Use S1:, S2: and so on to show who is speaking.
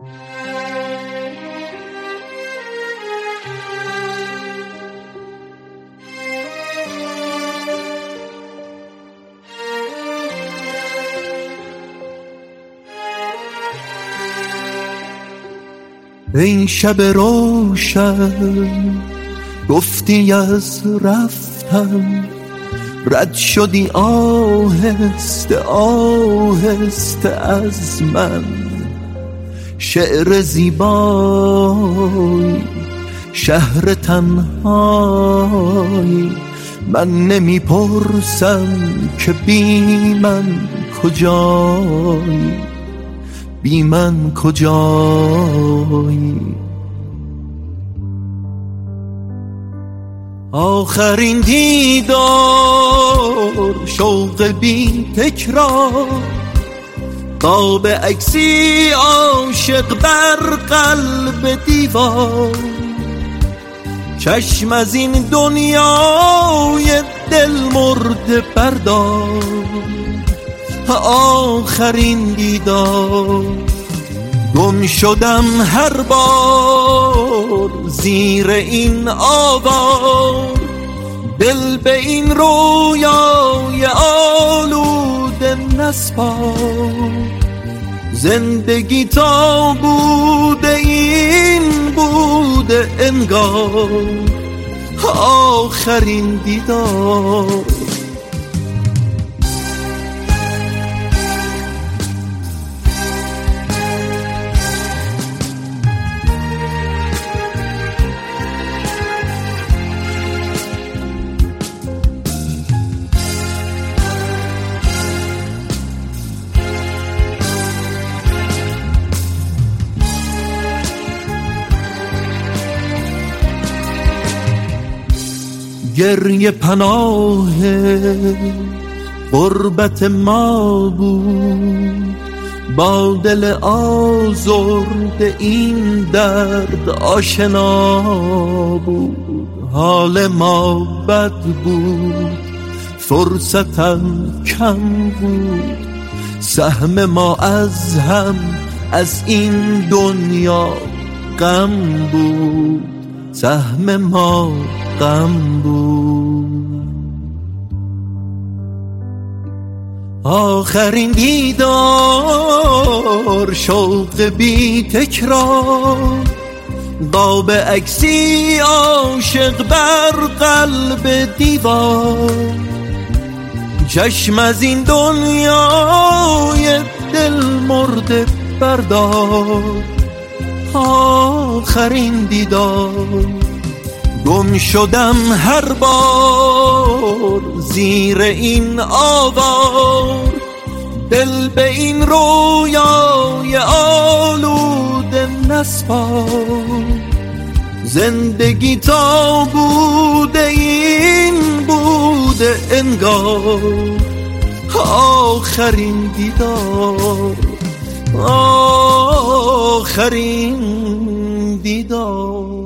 S1: این شب روشن گفتی از رفتم، رد شدی آهسته آهسته از من. شعر زیبایی شهر تنهایی، من نمی پرسم که بی من کجایی، بی من کجایی. آخرین دیدار شوق بی تکرار، قاب عکسی عاشق بر قلب دیوار. چشم از این دنیای دل مرده بردار، آخرین دیدار. گم شدم هر بار زیر این آوار، دل به این رویای آلوده نسپار. زندگی تا بوده این بوده انگار، آخرین دیدار. گریه پناه غربت ما بود، با دل آزرده این درد آشنا بود. حال ما بد بود، فرصتم کم بود، سهم ما از هم از این دنیا غم بود، سهم ما غم بود. آخرین دیدار شوق بی تکرار، قاب عکسی عاشق بر قلب دیوار. چشم از این دنیای دل مرده بردار، آخرین دیدار. گم شدم هر بار زیر این آوار، دل به این رویای آلوده نسپار. زندگی تا بوده این بوده انگار، آخرین دیدار، آخرین دیدار.